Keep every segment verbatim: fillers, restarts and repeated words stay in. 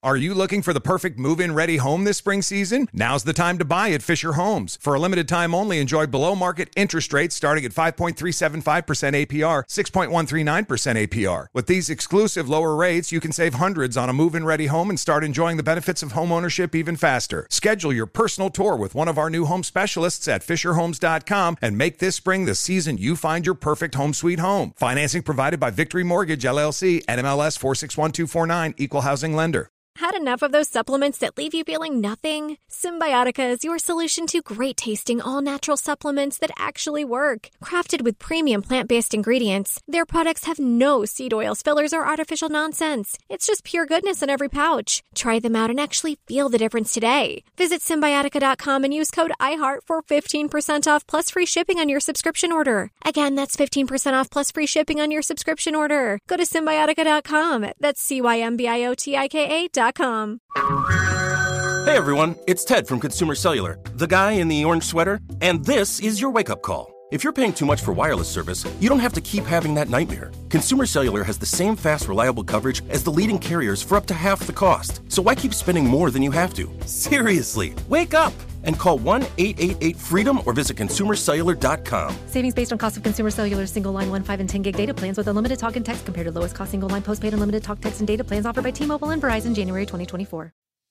Are you looking for the perfect move-in ready home this spring season? Now's the time to buy at Fisher Homes. For a limited time only, enjoy below-market interest rates starting at five point three seven five percent A P R, six point one three nine percent A P R. With these exclusive lower rates, you can save hundreds on a move-in ready home and start enjoying the benefits of homeownership even faster. Schedule your personal tour with one of our new home specialists at fisher homes dot com and make this spring the season you find your perfect home sweet home. Financing provided by Victory Mortgage, L L C, N M L S four six one two four nine, Equal Housing Lender. Had enough of those supplements that leave you feeling nothing? Symbiotica is your solution to great-tasting, all-natural supplements that actually work. Crafted with premium plant-based ingredients, their products have no seed oils, fillers, or artificial nonsense. It's just pure goodness in every pouch. Try them out and actually feel the difference today. Visit Symbiotica dot com and use code iHeart for fifteen percent off plus free shipping on your subscription order. Again, that's fifteen percent off plus free shipping on your subscription order. Go to Symbiotica dot com. That's C Y M B I O T I K A dot com. Hey everyone, it's Ted from Consumer Cellular, the guy in the orange sweater, and this is your wake-up call. If you're paying too much for wireless service, you don't have to keep having that nightmare. Consumer Cellular has the same fast, reliable coverage as the leading carriers for up to half the cost. So why keep spending more than you have to? Seriously, wake up and call one eight eight eight freedom or visit consumer cellular dot com. Savings based on cost of Consumer Cellular single line one, five, and ten gig data plans with unlimited talk and text compared to lowest cost single line postpaid unlimited talk, text, and data plans offered by T-Mobile and Verizon January twenty twenty-four.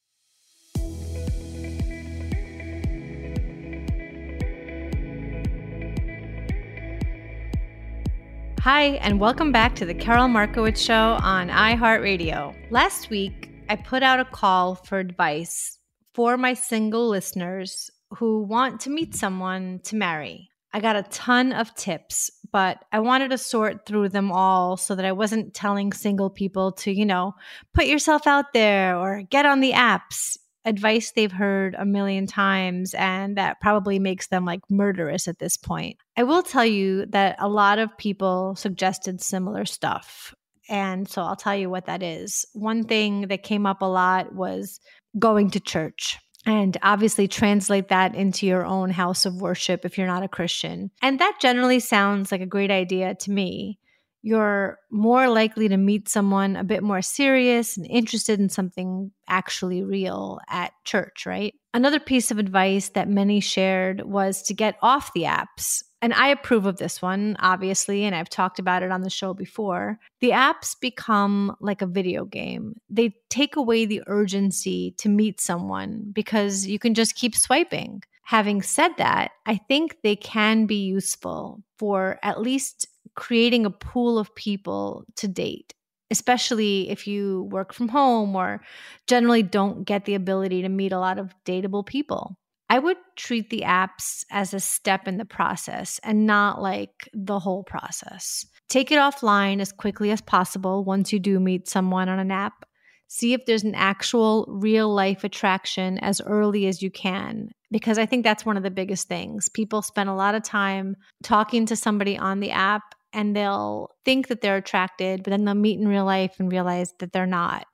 Hi, and welcome back to the Carol Markowitz Show on iHeartRadio. Last week, I put out a call for advice for my single listeners who want to meet someone to marry. I got a ton of tips, but I wanted to sort through them all so that I wasn't telling single people to, you know, put yourself out there or get on the apps. Advice they've heard a million times, and that probably makes them like murderous at this point. I will tell you that a lot of people suggested similar stuff, and so I'll tell you what that is. One thing that came up a lot was going to church, and obviously translate that into your own house of worship if you're not a Christian. And that generally sounds like a great idea to me. You're more likely to meet someone a bit more serious and interested in something actually real at church, right? Another piece of advice that many shared was to get off the apps. And I approve of this one, obviously, and I've talked about it on the show before. The apps become like a video game. They take away the urgency to meet someone because you can just keep swiping. Having said that, I think they can be useful for at least creating a pool of people to date, especially if you work from home or generally don't get the ability to meet a lot of dateable people. I would treat the apps as a step in the process and not like the whole process. Take it offline as quickly as possible once you do meet someone on an app. See if there's an actual real life attraction as early as you can, because I think that's one of the biggest things. People spend a lot of time talking to somebody on the app and they'll think that they're attracted, but then they'll meet in real life and realize that they're not.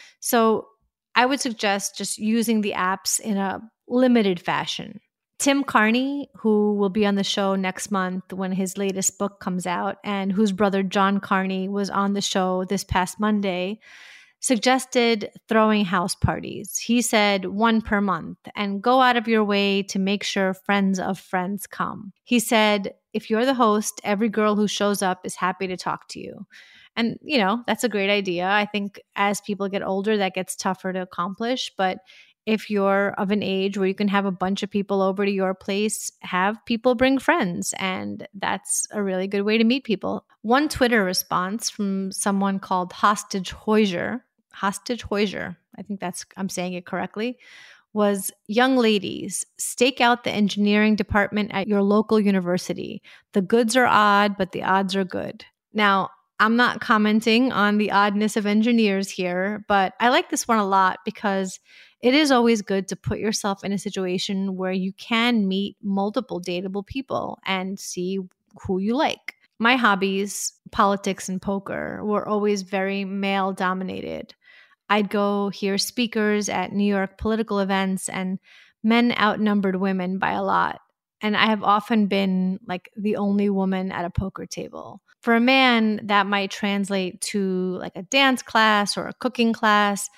So I would suggest just using the apps in a limited fashion. Tim Carney, who will be on the show next month when his latest book comes out, and whose brother John Carney was on the show this past Monday, suggested throwing house parties. He said one per month and go out of your way to make sure friends of friends come. He said, if you're the host, every girl who shows up is happy to talk to you. And, you know, that's a great idea. I think as people get older, that gets tougher to accomplish. But if you're of an age where you can have a bunch of people over to your place, have people bring friends. And that's a really good way to meet people. One Twitter response from someone called Hostage Hoisier, Hostage Hoisier, I think that's, I'm saying it correctly, was, young ladies, stake out the engineering department at your local university. The goods are odd, but the odds are good. Now, I'm not commenting on the oddness of engineers here, but I like this one a lot because it is always good to put yourself in a situation where you can meet multiple dateable people and see who you like. My hobbies, politics and poker, were always very male dominated. I'd go hear speakers at New York political events, and men outnumbered women by a lot. And I have often been like the only woman at a poker table. For a man, that might translate to like a dance class or a cooking class.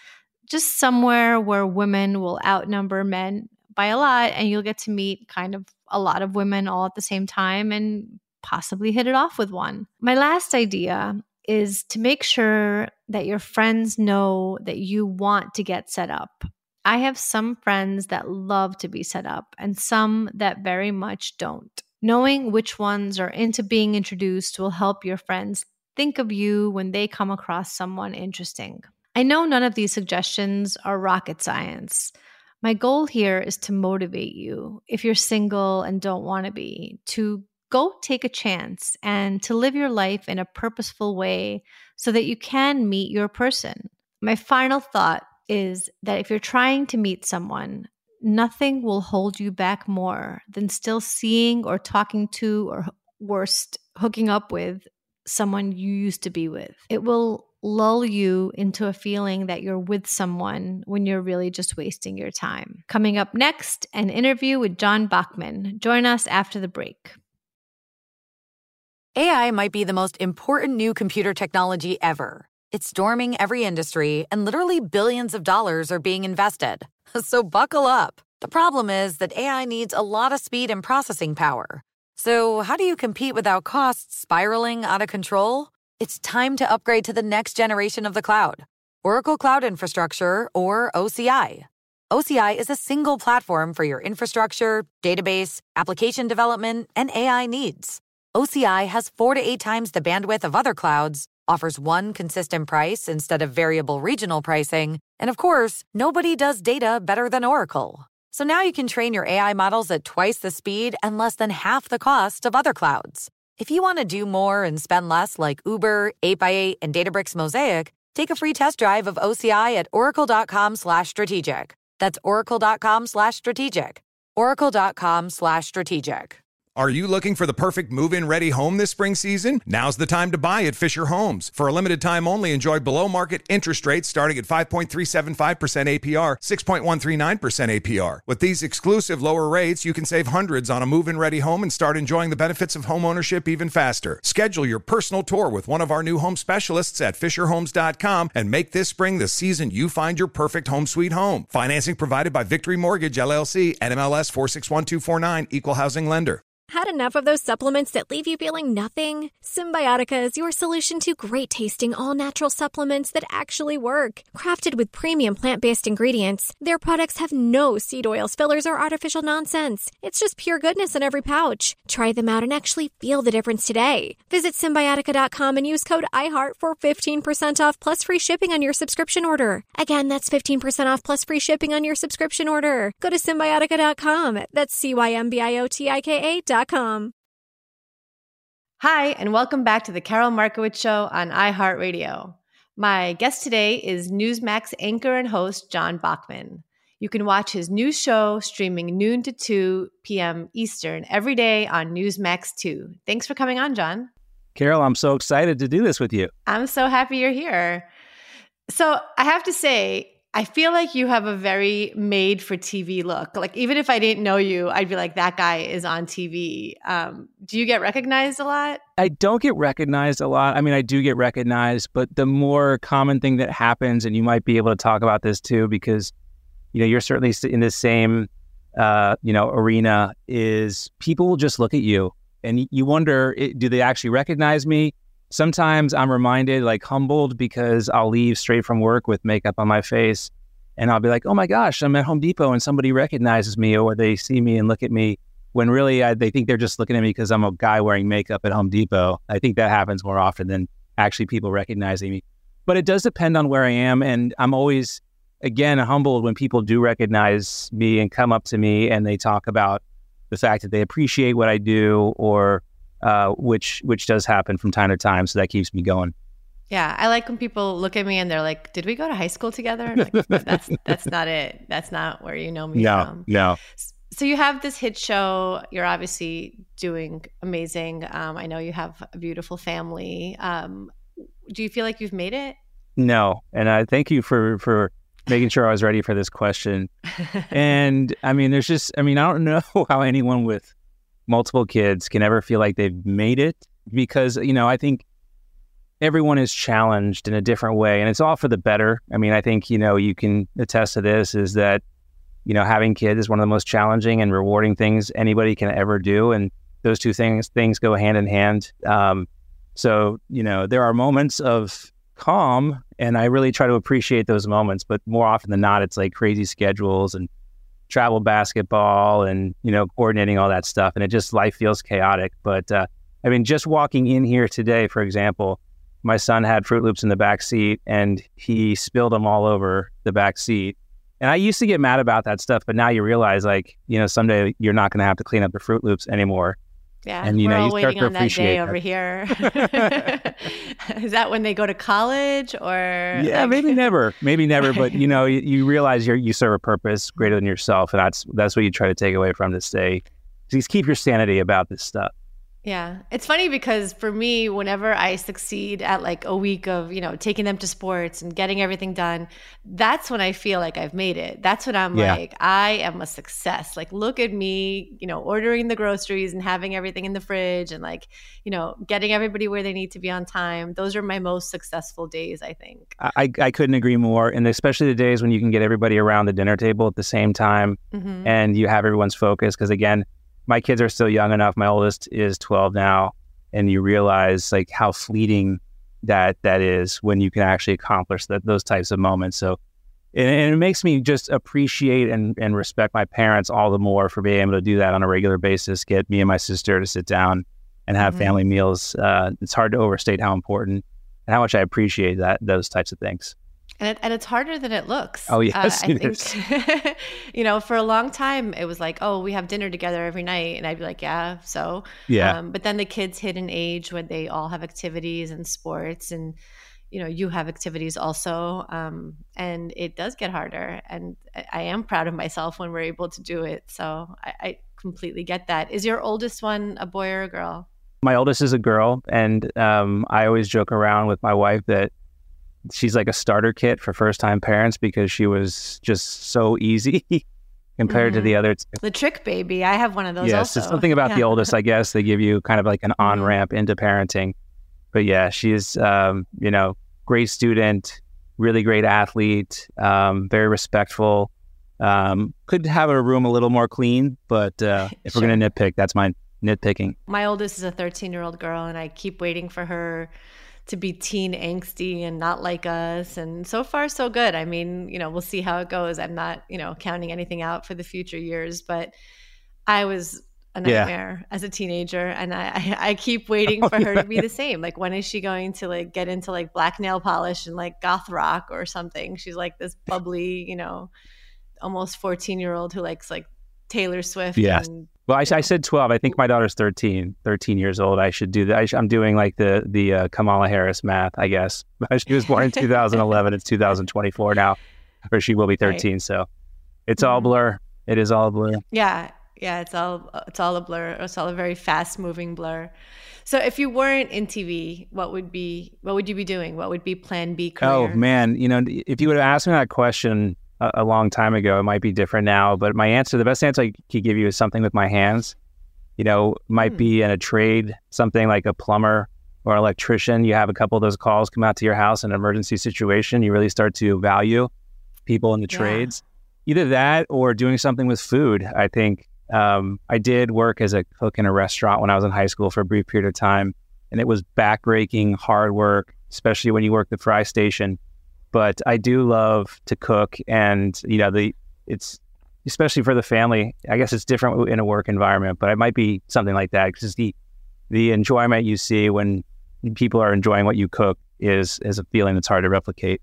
just somewhere where women will outnumber men by a lot, and you'll get to meet kind of a lot of women all at the same time and possibly hit it off with one. My last idea is to make sure that your friends know that you want to get set up. I have some friends that love to be set up and some that very much don't. Knowing which ones are into being introduced will help your friends think of you when they come across someone interesting. I know none of these suggestions are rocket science. My goal here is to motivate you, if you're single and don't want to be, to go take a chance and to live your life in a purposeful way so that you can meet your person. My final thought is that if you're trying to meet someone, nothing will hold you back more than still seeing or talking to, or worst, hooking up with someone you used to be with. It will lull you into a feeling that you're with someone when you're really just wasting your time. Coming up next, an interview with John Bachman. Join us after the break. A I might be the most important new computer technology ever. It's storming every industry, and literally billions of dollars are being invested. So buckle up. The problem is that A I needs a lot of speed and processing power. So how do you compete without costs spiraling out of control? It's time to upgrade to the next generation of the cloud. Oracle Cloud Infrastructure, or O C I. O C I is a single platform for your infrastructure, database, application development, and A I needs. O C I has four to eight times the bandwidth of other clouds, offers one consistent price instead of variable regional pricing, and of course, nobody does data better than Oracle. So now you can train your A I models at twice the speed and less than half the cost of other clouds. If you want to do more and spend less like Uber, eight by eight, and Databricks Mosaic, take a free test drive of O C I at oracle.com slash strategic. That's oracle.com slash strategic. oracle.com slash strategic. Are you looking for the perfect move-in ready home this spring season? Now's the time to buy at Fisher Homes. For a limited time only, enjoy below-market interest rates starting at five point three seven five percent A P R, six point one three nine percent A P R. With these exclusive lower rates, you can save hundreds on a move-in ready home and start enjoying the benefits of home ownership even faster. Schedule your personal tour with one of our new home specialists at fisher homes dot com and make this spring the season you find your perfect home sweet home. Financing provided by Victory Mortgage, L L C, N M L S four six one two four nine, Equal Housing Lender. Had enough of those supplements that leave you feeling nothing? Symbiotica is your solution to great-tasting, all-natural supplements that actually work. Crafted with premium plant-based ingredients, their products have no seed oils, fillers, or artificial nonsense. It's just pure goodness in every pouch. Try them out and actually feel the difference today. Visit Symbiotica dot com and use code iHeart for fifteen percent off plus free shipping on your subscription order. Again, that's fifteen percent off plus free shipping on your subscription order. Go to Symbiotica dot com. That's C Y M B I O T I K A dot com. Hi, and welcome back to the Carol Markowitz Show on iHeartRadio. My guest today is Newsmax anchor and host John Bachman. You can watch his new show streaming noon to two p.m. Eastern every day on Newsmax two. Thanks for coming on, John. Carol, I'm so excited to do this with you. I'm so happy you're here. So I have to say, I feel like you have a very made-for-T V look. Like, even if I didn't know you, I'd be like, that guy is on T V. Um, do you get recognized a lot? I don't get recognized a lot. I mean, I do get recognized, but the more common thing that happens, and you might be able to talk about this too, because, you know, you're certainly in the same, uh, you know, arena, is people will just look at you and you wonder, do they actually recognize me? Sometimes I'm reminded, like humbled, because I'll leave straight from work with makeup on my face and I'll be like, oh my gosh, I'm at Home Depot and somebody recognizes me, or they see me and look at me, when really I, they think they're just looking at me because I'm a guy wearing makeup at Home Depot. I think that happens more often than actually people recognizing me. But it does depend on where I am. And I'm always, again, humbled when people do recognize me and come up to me and they talk about the fact that they appreciate what I do, or Uh, which which does happen from time to time, so that keeps me going. Yeah, I like when people look at me and they're like, "Did we go to high school together?" Like, that's that's not it. That's not where you know me no, from. No, So you have this hit show. You're obviously doing amazing. Um, I know you have a beautiful family. Um, do you feel like you've made it? No, and I thank you for for making sure I was ready for this question. And I mean, there's just, I mean, I don't know how anyone with multiple kids can ever feel like they've made it, because, you know, I think everyone is challenged in a different way, and it's all for the better. I mean, I think, you know, you can attest to this, is that, you know, having kids is one of the most challenging and rewarding things anybody can ever do. And those two things, things go hand in hand. Um, so, you know, there are moments of calm, and I really try to appreciate those moments, but more often than not, it's like crazy schedules and travel basketball and, you know, coordinating all that stuff. And it just, life feels chaotic. But, uh, I mean, just walking in here today, for example, my son had Fruit Loops in the back seat and he spilled them all over the back seat. And I used to get mad about that stuff, but now you realize, like, you know, someday you're not going to have to clean up the Fruit Loops anymore. Yeah, and, you we're know, all you start waiting to on that appreciate day that. over here. Is that when they go to college, or? Yeah, like... maybe never, maybe never. But, you know, you, you realize you you serve a purpose greater than yourself. And that's, that's what you try to take away from this day. Just keep your sanity about this stuff. Yeah. It's funny because for me, whenever I succeed at like a week of, you know, taking them to sports and getting everything done, that's when I feel like I've made it. That's when I'm Yeah. like, I am a success. Like, look at me, you know, ordering the groceries and having everything in the fridge and, like, you know, getting everybody where they need to be on time. Those are my most successful days, I think. I, I couldn't agree more. And especially the days when you can get everybody around the dinner table at the same time, Mm-hmm. and you have everyone's focus. Because again, my kids are still young enough. My oldest is twelve now. And you realize, like, how fleeting that that is when you can actually accomplish that, those types of moments. So, and, and it makes me just appreciate and, and respect my parents all the more for being able to do that on a regular basis, get me and my sister to sit down and have Mm-hmm. family meals. Uh, it's hard to overstate how important and how much I appreciate that, those types of things. And it, and it's harder than it looks. Oh, yes, uh, I it think, you know, for a long time, it was like, oh, we have dinner together every night. And I'd be like, yeah, so. Yeah. Um, but then the kids hit an age when they all have activities and sports, and, you know, you have activities also. Um, and it does get harder. And I, I am proud of myself when we're able to do it. So I, I completely get that. Is your oldest one a boy or a girl? My oldest is a girl. And um, I always joke around with my wife that she's like a starter kit for first-time parents because she was just so easy compared Mm-hmm. to the other two. The trick baby. I have one of those Yes, also. it's something about Yeah. the oldest, I guess. They give you kind of like an on-ramp into parenting. But yeah, she's, um, you know, great student, really great athlete, um, very respectful. Um, could have her room a little more clean, but uh, if Sure. we're going to nitpick, that's my nitpicking. My oldest is a thirteen-year-old girl, and I keep waiting for her to be teen angsty and not like us. And so far, so good. I mean, you know, we'll see how it goes. I'm not, you know, counting anything out for the future years, but I was a Yeah. nightmare as a teenager. And I, I, I keep waiting Oh, for her yeah. to be the same. Like, when is she going to like get into like black nail polish and like goth rock or something? She's like this bubbly, you know, almost fourteen year old who likes like Taylor Swift. Yes. And, Well, I, I said twelve. I think my daughter's thirteen, thirteen years old. I should do that. I sh- I'm doing like the the uh, Kamala Harris math, I guess. She was born in two thousand eleven. It's two thousand twenty-four now, or she will be thirteen. Right. So it's all blur. It is all blur. Yeah. Yeah. It's all, it's all a blur. It's all a very fast moving blur. So if you weren't in T V, what would be, what would you be doing? What would be plan B career? Oh, man. You know, if you would have asked me that question a, a long time ago, it might be different now. But my answer, the best answer I could give you is something with my hands. You know, might Hmm. be in a trade, something like a plumber or electrician. You have a couple of those calls come out to your house in an emergency situation. You really start to value people in the Yeah. trades. Either that or doing something with food. I think um, I did work as a cook in a restaurant when I was in high school for a brief period of time. And it was backbreaking, hard work, especially when you work the fry station. But I do love to cook, and, you know, the it's especially for the family. I guess it's different in a work environment, but it might be something like that because the the enjoyment you see when people are enjoying what you cook is is a feeling that's hard to replicate.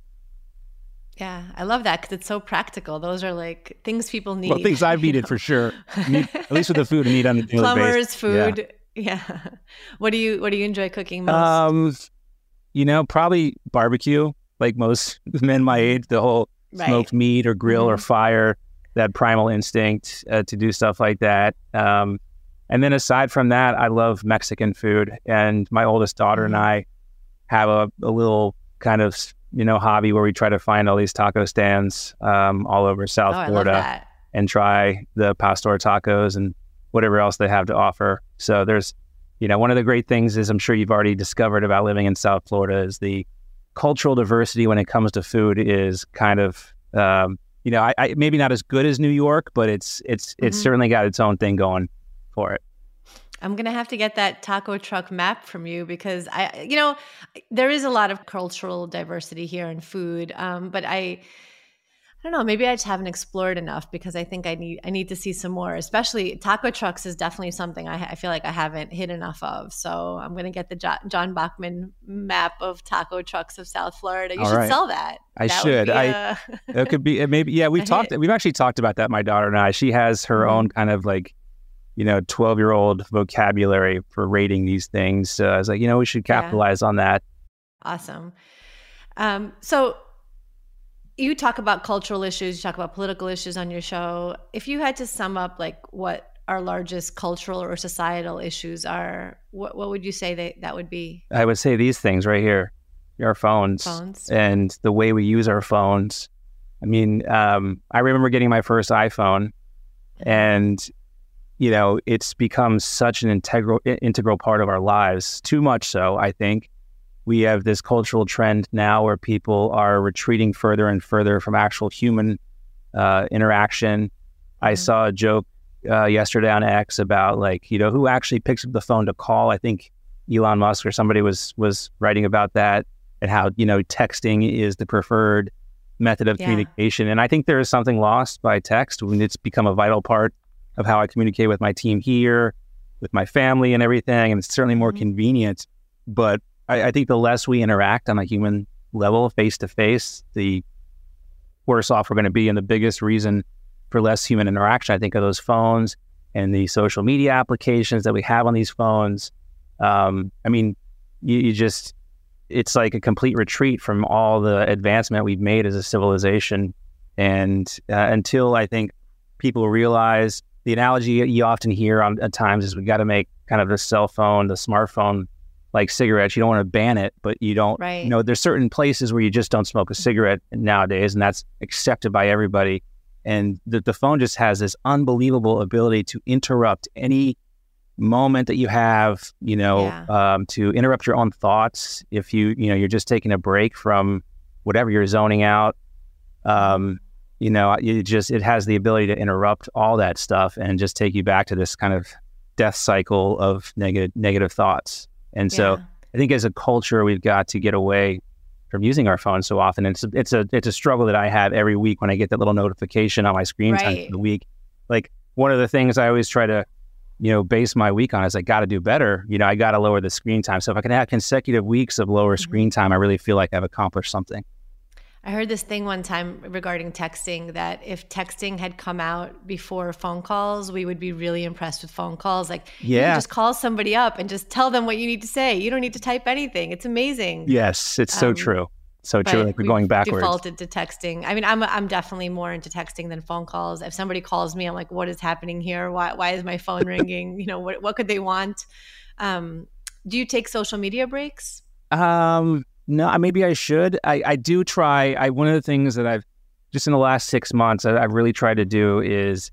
Yeah, I love that because it's so practical. Those are like things people need. Well, things I've you needed know? for sure. Need, at least with the food, I need on a daily Plumbers, basis. food. Yeah. Yeah. What do you What do you enjoy cooking most? Um, you know, probably barbecue. Like most men my age, the whole Right. smoked meat or grill or Mhm. fire, that primal instinct uh, to do stuff like that. Um, and then aside from that, I love Mexican food. And my oldest daughter and Mhm. I have a, a little kind of, you know, hobby where we try to find all these taco stands um, all over South oh, I love Florida that. and try the pastor tacos and whatever else they have to offer. So there's you know, one of the great things is I'm sure you've already discovered about living in South Florida is the cultural diversity when it comes to food is kind of, um, you know, I, I maybe not as good as New York, but it's it's mm-hmm. it's certainly got its own thing going for it. I'm going to have to get that taco truck map from you because I, you know, there is a lot of cultural diversity here in food. Um, but I, I don't know, maybe I just haven't explored enough because I think I need, I need to see some more, especially taco trucks is definitely something I, I feel like I haven't hit enough of. So I'm going to get the jo- John Bachman map of taco trucks of South Florida. You All should right. sell that. I that should. I, a, it could be, maybe, yeah, we've talked, hit. we've actually talked about that. My daughter and I, she has her mm-hmm. own kind of like, you know, twelve year old vocabulary for rating these things. So I was like, you know, we should capitalize yeah. on that. Awesome. Um, so you talk about cultural issues, you talk about political issues on your show. If you had to sum up like what our largest cultural or societal issues are, what, what would you say that, that would be? I would say these things right here, our phones, phones. and the way we use our phones. I mean, um, I remember getting my first iPhone and you know, it's become such an integral integral part of our lives, too much so, I think. We have this cultural trend now where people are retreating further and further from actual human uh, interaction. Mm-hmm. I saw a joke uh, yesterday on X about, like, you know, who actually picks up the phone to call. I think Elon Musk or somebody was was writing about that and how, you know, texting is the preferred method of yeah. communication. And I think there is something lost by text when it's become a vital part of how I communicate with my team here, with my family and everything. And it's certainly more mm-hmm. convenient. But I, I think the less we interact on a human level, face to face, the worse off we're going to be. And the biggest reason for less human interaction, I think, are those phones and the social media applications that we have on these phones. Um, I mean, you, you just, it's like a complete retreat from all the advancement we've made as a civilization. And uh, until I think people realize, the analogy you often hear on, at times is we got to make kind of the cell phone, the smartphone, like cigarettes. You don't want to ban it, but you don't, right. you know, there's certain places where you just don't smoke a cigarette nowadays, and that's accepted by everybody. And the, the phone just has this unbelievable ability to interrupt any moment that you have, you know, yeah. um, to interrupt your own thoughts. If you, you know, you're just taking a break from whatever you're zoning out, um, you know, it just, it has the ability to interrupt all that stuff and just take you back to this kind of death cycle of negative, negative thoughts. And yeah. so I think as a culture, we've got to get away from using our phones so often. It's a, it's a, it's a struggle that I have every week when I get that little notification on my screen right. time for the week. Like, one of the things I always try to, you know, base my week on is I got to do better. You know, I got to lower the screen time. So if I can have consecutive weeks of lower mm-hmm. screen time, I really feel like I've accomplished something. I heard this thing one time regarding texting, that if texting had come out before phone calls, we would be really impressed with phone calls. Like, yeah. you can just call somebody up and just tell them what you need to say. You don't need to type anything. It's amazing. Yes, it's so um, true. So true. Like, we're going backwards. Defaulted to texting. I mean, I'm I'm definitely more into texting than phone calls. If somebody calls me, I'm like, what is happening here? Why why is my phone ringing? You know, what what could they want? Um, do you take social media breaks? Um. No, maybe I should. I, I do try. I one of the things that I've just in the last six months I, I've really tried to do is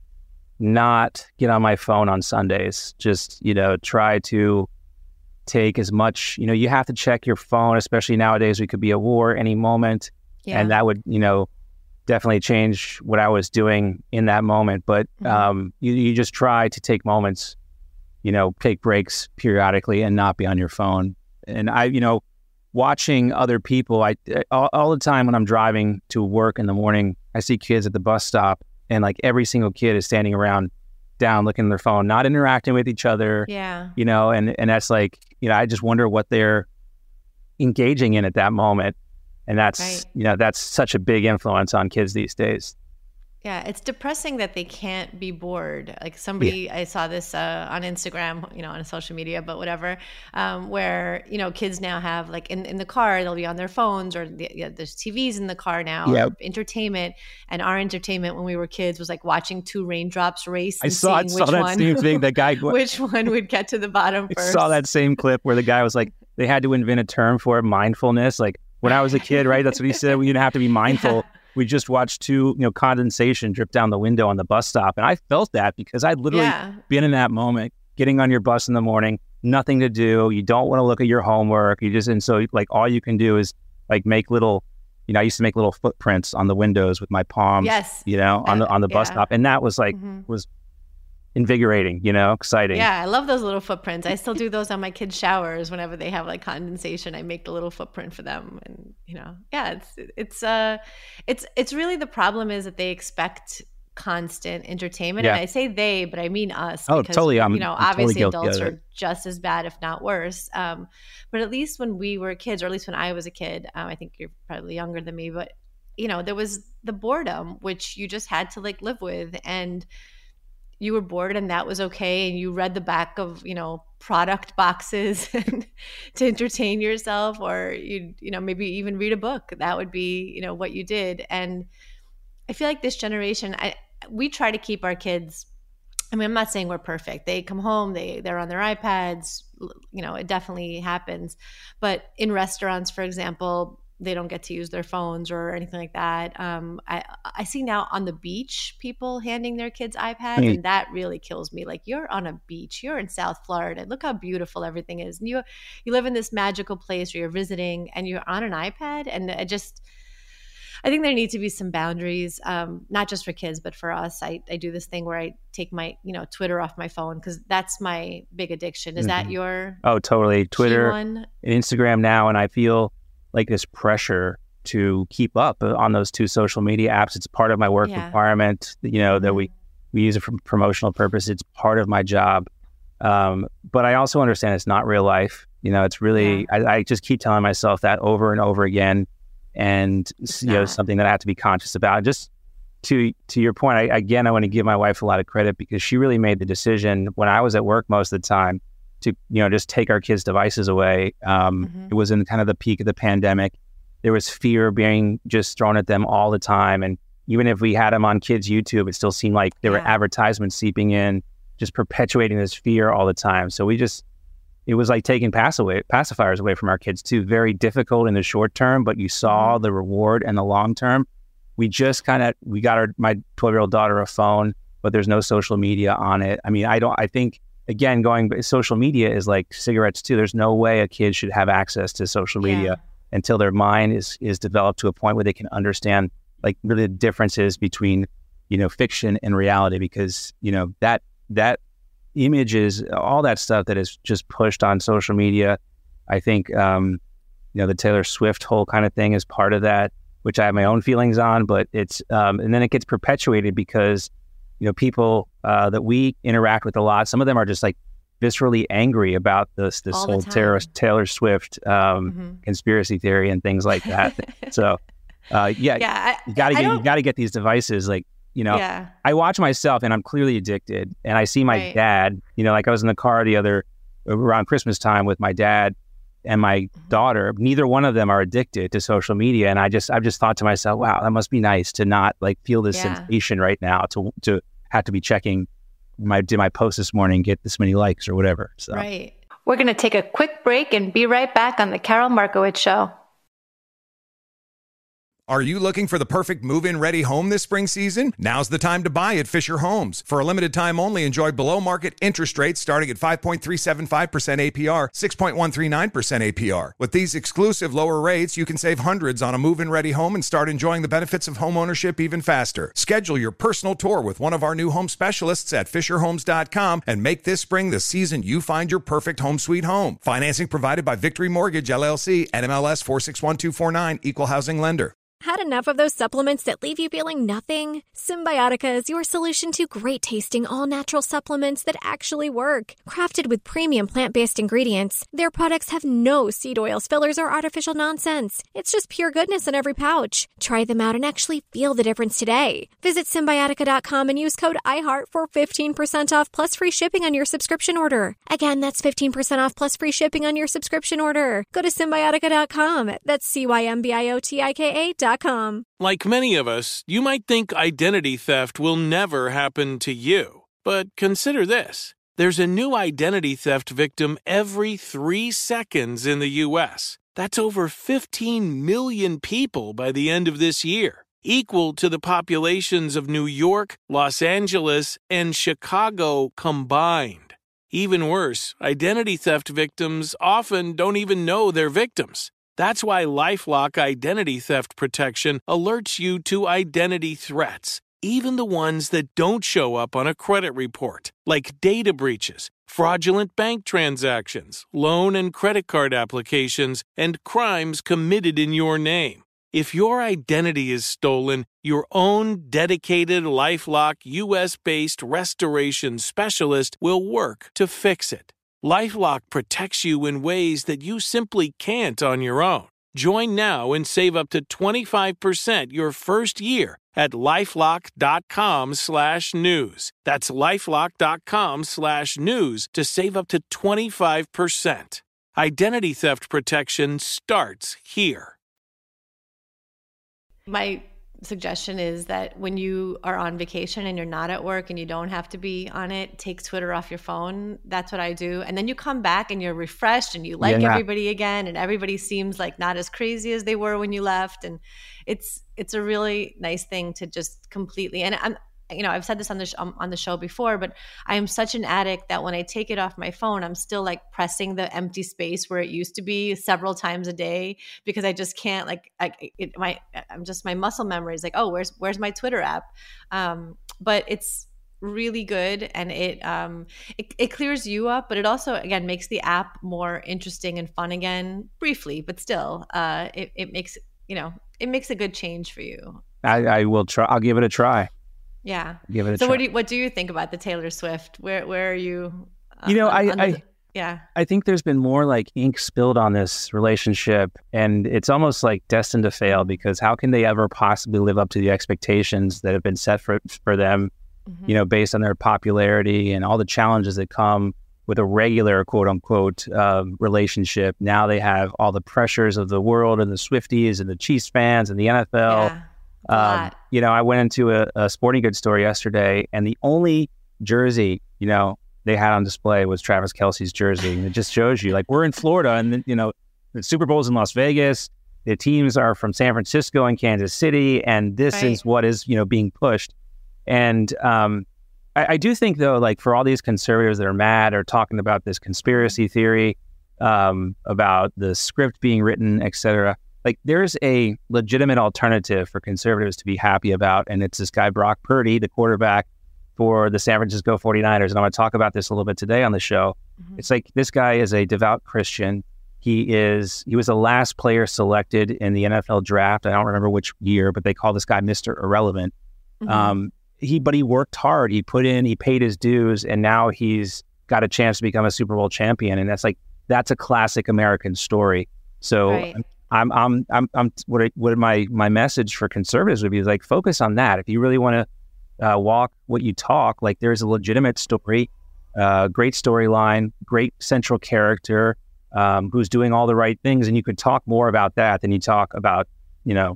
not get on my phone on Sundays. Just, you know, try to take as much. You know, you have to check your phone, especially nowadays. We could be at war any moment, yeah. and that would, you know, definitely change what I was doing in that moment. But mm-hmm. um, you you just try to take moments, you know, take breaks periodically and not be on your phone. And I, you know. Watching other people, I all, all the time when I'm driving to work in the morning, I see kids at the bus stop, and like every single kid is standing around, down, looking at their phone, not interacting with each other. Yeah, you know, and and that's like, you know, I just wonder what they're engaging in at that moment, and that's right. you know, that's such a big influence on kids these days. Yeah, it's depressing that they can't be bored. Like somebody, yeah. I saw this uh, on Instagram, you know, on social media, but whatever, um, where, you know, kids now have like in, in the car, they'll be on their phones, or the, yeah, there's T Vs in the car now, yep. or entertainment. And our entertainment when we were kids was like watching two raindrops race. I and saw, seeing saw which that one, same thing. The guy, which one would get to the bottom I first. saw that same clip where the guy was like, they had to invent a term for it, mindfulness. Like when I was a kid, right? That's what he said. We didn't have to be mindful. Yeah. We just watched two, you know, condensation drip down the window on the bus stop. And I felt that because I'd literally yeah. been in that moment, getting on your bus in the morning, nothing to do. You don't want to look at your homework. You just, and so like all you can do is like make little, you know, I used to make little footprints on the windows with my palms, yes. you know, on the, on the bus yeah. stop. And that was like, mm-hmm. was invigorating, you know, exciting. Yeah. I love those little footprints. I still do those on my kids' showers. Whenever they have like condensation, I make the little footprint for them. And, you know, yeah, it's, it's, uh, it's, it's really the problem is that they expect constant entertainment. Yeah. And I say they, but I mean us. Oh, because, totally. I'm, you know, I'm obviously totally adults are just as bad, if not worse. Um, but at least when we were kids, or at least when I was a kid, um, I think you're probably younger than me, but you know, there was the boredom, which you just had to like live with, and you were bored and that was okay. And you read the back of, you know, product boxes to entertain yourself, or you, you know, maybe even read a book. That would be, you know, what you did. And I feel like this generation, I, we try to keep our kids, I mean, I'm not saying we're perfect. They come home, they, they're on their iPads, you know, it definitely happens. But in restaurants, for example, they don't get to use their phones or anything like that. Um, I, I see now on the beach, people handing their kids iPads, mm. and that really kills me. Like, you're on a beach, you're in South Florida. Look how beautiful everything is. And you, you live in this magical place where you're visiting and you're on an iPad. And I just... I think there need to be some boundaries, um, not just for kids, but for us. I, I do this thing where I take my, you know, Twitter off my phone because that's my big addiction. Is mm-hmm. that your Oh, totally. Twitter and Instagram now. And I feel like this pressure to keep up on those two social media apps. It's part of my work yeah. requirement, you know, mm-hmm. that we, we use it for promotional purpose. It's part of my job. Um, but I also understand it's not real life. You know, it's really, yeah. I, I just keep telling myself that over and over again. And it's you not. know something that I have to be conscious about. Just to to your point, I, again, I want to give my wife a lot of credit because she really made the decision when I was at work most of the time to you know just take our kids' devices away. Um, mm-hmm. It was in kind of the peak of the pandemic. There was fear being just thrown at them all the time, and even if we had them on kids' YouTube, it still seemed like there yeah. were advertisements seeping in, just perpetuating this fear all the time. So we just It was like taking pass away, pacifiers away from our kids too. Very difficult in the short term, but you saw the reward in the long term. We just kind of, we got our, my twelve-year-old daughter a phone, but there's no social media on it. I mean, I don't, I think, again, going, social media is like cigarettes too. There's no way a kid should have access to social media yeah. until their mind is is developed to a point where they can understand like really the differences between, you know, fiction and reality, because, you know, that, that, images, all that stuff that is just pushed on social media. I think, um, you know, the Taylor Swift whole kind of thing is part of that, which I have my own feelings on, but it's, um, and then it gets perpetuated because, you know, people uh, that we interact with a lot, some of them are just like viscerally angry about this, this whole Taylor, Taylor Swift um, mm-hmm. conspiracy theory and things like that. so, uh, yeah, yeah I, you gotta get, you gotta get these devices like, You know, yeah. I watch myself and I'm clearly addicted, and I see my right. dad, you know, like I was in the car the other around Christmas time with my dad and my mm-hmm. daughter. Neither one of them are addicted to social media. And I just, I've just thought to myself, wow, that must be nice to not like feel this yeah. sensation right now to, to have to be checking my, did my post this morning get this many likes or whatever. So. Right. We're going to take a quick break and be right back on the Carol Markowitz Show. Are you looking for the perfect move-in ready home this spring season? Now's the time to buy at Fisher Homes. For a limited time only, enjoy below-market interest rates starting at five point three seven five percent A P R, six point one three nine percent A P R. With these exclusive lower rates, you can save hundreds on a move-in ready home and start enjoying the benefits of home ownership even faster. Schedule your personal tour with one of our new home specialists at fisher homes dot com and make this spring the season you find your perfect home sweet home. Financing provided by Victory Mortgage, L L C, N M L S four six one two four nine, Equal Housing Lender. Had enough of those supplements that leave you feeling nothing? Symbiotica is your solution to great-tasting, all-natural supplements that actually work. Crafted with premium plant-based ingredients, their products have no seed oils, fillers, or artificial nonsense. It's just pure goodness in every pouch. Try them out and actually feel the difference today. Visit Symbiotica dot com and use code iHeart for fifteen percent off plus free shipping on your subscription order. Again, that's fifteen percent off plus free shipping on your subscription order. Go to Symbiotica dot com. That's C Y M B I O T I K A dot com. Like many of us, you might think identity theft will never happen to you. But consider this. There's a new identity theft victim every three seconds in the U S. That's over fifteen million people by the end of this year, equal to the populations of New York, Los Angeles, and Chicago combined. Even worse, identity theft victims often don't even know they're victims. That's why LifeLock Identity Theft Protection alerts you to identity threats, even the ones that don't show up on a credit report, like data breaches, fraudulent bank transactions, loan and credit card applications, and crimes committed in your name. If your identity is stolen, your own dedicated LifeLock U S-based restoration specialist will work to fix it. LifeLock protects you in ways that you simply can't on your own. Join now and save up to twenty-five percent your first year at LifeLock.com slash news. That's LifeLock.com slash news to save up to twenty-five percent. Identity theft protection starts here. My suggestion is that when you are on vacation and you're not at work and you don't have to be on it, take Twitter off your phone. That's what I do. And then you come back and you're refreshed and you like Yeah. everybody again, and everybody seems like not as crazy as they were when you left. And it's it's a really nice thing to just completely, and I'm you know, I've said this on the sh- on the show before, but I am such an addict that when I take it off my phone, I'm still like pressing the empty space where it used to be several times a day, because I just can't like I it, my I'm just my muscle memory is like, oh, where's where's my Twitter app? Um, but it's really good, and it um it, it clears you up, but it also again makes the app more interesting and fun again, briefly, but still, uh, it it makes you know it makes a good change for you. I, I will try. I'll give it a try. Yeah. Give it a so try. what do you, what do you think about the Taylor Swift? Where where are you? Uh, You know, on- I, on the- I yeah. I think there's been more like ink spilled on this relationship, and it's almost like destined to fail, because how can they ever possibly live up to the expectations that have been set for for them, Mhm. you know, based on their popularity and all the challenges that come with a regular quote unquote uh, relationship. Now they have all the pressures of the world and the Swifties and the Chiefs fans and the N F L. Yeah. A Um, lot. you know, I went into a, a sporting goods store yesterday, and the only jersey, you know, they had on display was Travis Kelce's jersey. And it just shows you, like, we're in Florida, and, you know, the Super Bowl's in Las Vegas. The teams are from San Francisco and Kansas City, and this Right. is what is, you know, being pushed. And um, I, I do think, though, like, for all these conservatives that are mad or talking about this conspiracy theory, um, about the script being written, et cetera, like, there's a legitimate alternative for conservatives to be happy about, and it's this guy, Brock Purdy, the quarterback for the San Francisco forty-niners. And I'm going to talk about this a little bit today on the show. Mhm. It's like, this guy is a devout Christian. He is, he was the last player selected in the N F L draft. I don't remember which year, but they call this guy Mister Irrelevant. Mhm. Um, he, but he worked hard. He put in, he paid his dues, and now he's got a chance to become a Super Bowl champion. And that's like, that's a classic American story. So Right. I'm, I'm, I'm, I'm, what, I, what my, my message for conservatives would be is like, focus on that. If you really want to uh, walk what you talk, like, there's a legitimate story, uh, great storyline, great central character, um, who's doing all the right things. And you could talk more about that than you talk about, you know,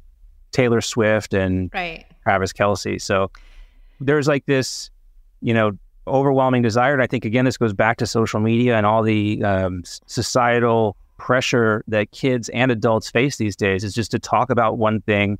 Taylor Swift and Right. Travis Kelce. So there's like this, you know, overwhelming desire. And I think, again, this goes back to social media and all the um, s- societal pressure that kids and adults face these days, is just to talk about one thing,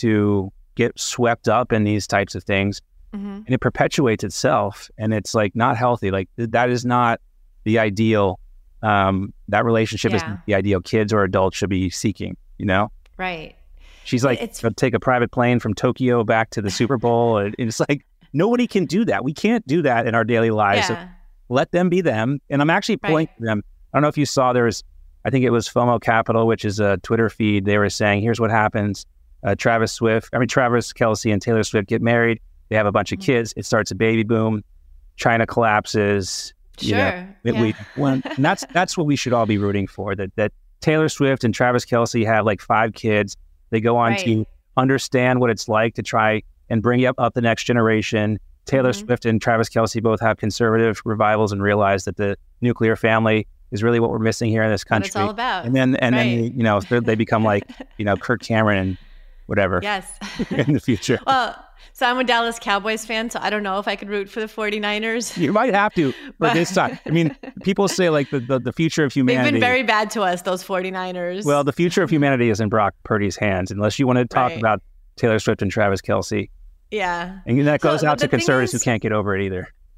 to get swept up in these types of things, Mhm. and it perpetuates itself, and it's like not healthy. Like, th- that is not the ideal. Um, that relationship is Yeah. not the ideal kids or adults should be seeking, you know? Right. She's like, It's- "I'll take a private plane from Tokyo back to the Super Bowl." And it's like, nobody can do that. We can't do that in our daily lives. So Yeah. let them be them. And I'm actually Right. pointing to them. I don't know if you saw, there was, I think it was FOMO Capital, which is a Twitter feed. They were saying, here's what happens. Uh, Travis Swift, I mean, Travis Kelce and Taylor Swift get married. They have a bunch of Mhm. kids. It starts a baby boom. China collapses. You know, Sure. it- Yeah. we, when, and that's that's what we should all be rooting for. That that Taylor Swift and Travis Kelce have like five kids. They go on Right. to understand what it's like to try and bring up, up the next generation. Taylor Mhm. Swift and Travis Kelce both have conservative revivals and realize that the nuclear family is really what we're missing here in this What country. it's all about. And then and then Right. you know they they become like, you know, Kirk Cameron and whatever Yes. in the future. Well, so I'm a Dallas Cowboys fan, so I don't know if I could root for the forty-niners. You might have to for But- this time. I mean, people say like the, the, the future of They've humanity. been very bad to us, those forty-niners. Well, the future of humanity is in Brock Purdy's hands, unless you want to talk Right. about Taylor Swift and Travis Kelce. yeah. And that So, goes but out to the thing conservatives is- who can't get over it either.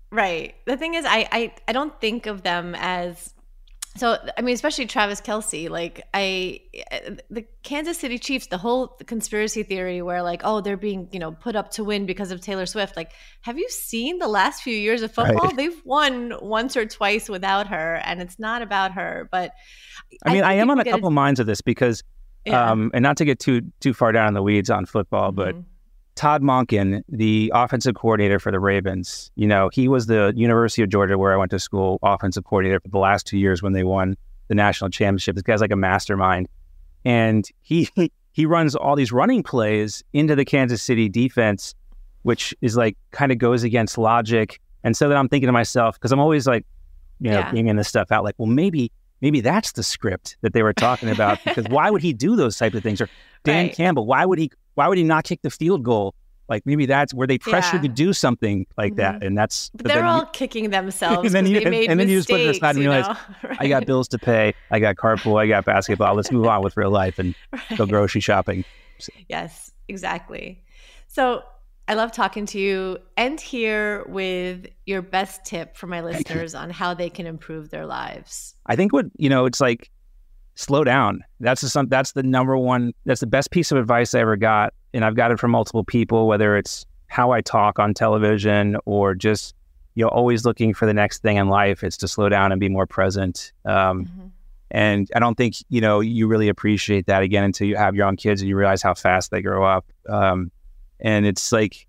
Right. The thing is, I, I, I don't think of them as – so, I mean, especially Travis Kelce. Like, I – the Kansas City Chiefs, the whole conspiracy theory where, like, oh, they're being, you know, put up to win because of Taylor Swift. Like, have you seen the last few years of football? Right. They've won once or twice without her, and it's not about her. But I mean, I, I am on a couple a, minds of this because yeah. – um, and not to get too too far down in the weeds on football, mm-hmm. but – Todd Monken, the offensive coordinator for the Ravens, you know, he was the University of Georgia, where I went to school, offensive coordinator for the last two years when they won the national championship. This guy's like a mastermind. And he he runs all these running plays into the Kansas City defense, which is like kind of goes against logic. And so then I'm thinking to myself, because I'm always like, you know, yeah. bringing this stuff out, like, well, maybe maybe that's the script that they were talking about, because why would he do those types of things? Or Dan right. Campbell, why would he Why would he not kick the field goal? Like, maybe that's where they pressure yeah. you to do something like mm-hmm. that. And that's... But they're all you, kicking themselves and then you, they made and then mistakes, you just put it aside and realize, right. I got bills to pay, I got carpool, I got basketball, let's move on with real life and right. go grocery shopping. Yes, exactly. So I love talking to you. End here with your best tip for my listeners on how they can improve their lives. I think what, you know, it's like, slow down. That's the, that's the number one, that's the best piece of advice I ever got. And I've got it from multiple people, whether it's how I talk on television or just, you know, always looking for the next thing in life. It's to slow down and be more present. Um, mm-hmm. And I don't think, you know, you really appreciate that again until you have your own kids and you realize how fast they grow up. Um, and it's like,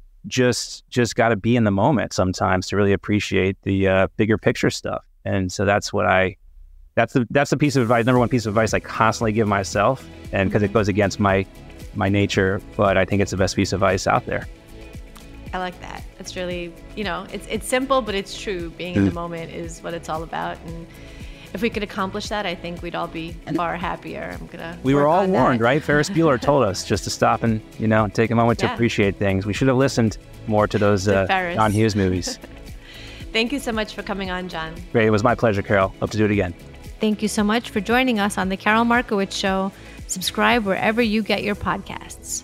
just, just got to be in the moment sometimes to really appreciate the uh, bigger picture stuff. And so that's what I, That's the that's the piece of advice, number one piece of advice I constantly give myself, and because it goes against my my nature, but I think it's the best piece of advice out there. I like that. It's really, you know, it's it's simple, but it's true. Being in the moment is what it's all about, and if we could accomplish that, I think we'd all be far happier. I'm gonna. We were all warned, that. right? Ferris Bueller told us just to stop and, you know, take a moment yeah. to appreciate things. We should have listened more to those uh, John Hughes movies. Thank you so much for coming on, John. Great. It was my pleasure, Carol. Hope to do it again. Thank you so much for joining us on The Carol Markowitz Show. Subscribe wherever you get your podcasts.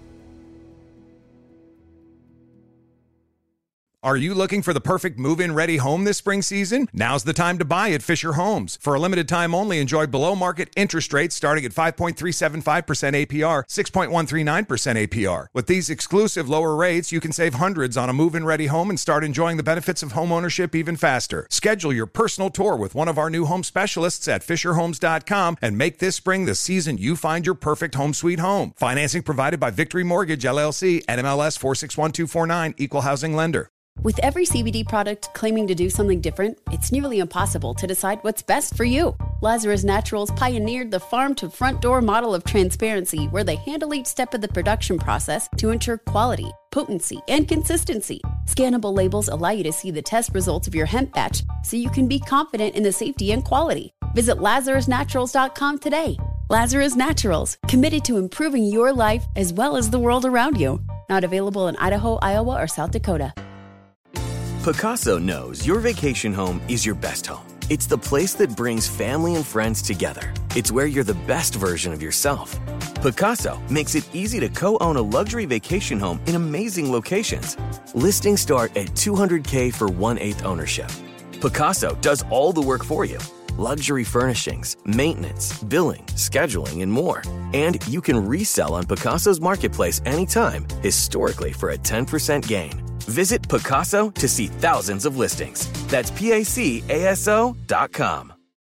Are you looking for the perfect move-in ready home this spring season? Now's the time to buy at Fisher Homes. For a limited time only, enjoy below-market interest rates starting at five point three seven five percent A P R, six point one three nine percent A P R. With these exclusive lower rates, you can save hundreds on a move-in ready home and start enjoying the benefits of home ownership even faster. Schedule your personal tour with one of our new home specialists at fisher homes dot com and make this spring the season you find your perfect home sweet home. Financing provided by Victory Mortgage, L L C, N M L S four six one two four nine, Equal Housing Lender. With every C B D product claiming to do something different, it's nearly impossible to decide what's best for you. Lazarus Naturals pioneered the farm-to-front-door model of transparency, where they handle each step of the production process to ensure quality, potency, and consistency. Scannable labels allow you to see the test results of your hemp batch, so you can be confident in the safety and quality. Visit lazarus naturals dot com today. Lazarus Naturals, committed to improving your life as well as the world around you. Not available in Idaho, Iowa, or South Dakota. Pacaso knows your vacation home is your best home. It's the place that brings family and friends together. It's where you're the best version of yourself. Pacaso makes it easy to co-own a luxury vacation home in amazing locations. Listings start at two hundred thousand dollars for one-eighth ownership. Pacaso does all the work for you. Luxury furnishings, maintenance, billing, scheduling, and more. And you can resell on Pacaso's marketplace anytime, historically for a ten percent gain. Visit Pacaso to see thousands of listings. That's P A C A S O dot com.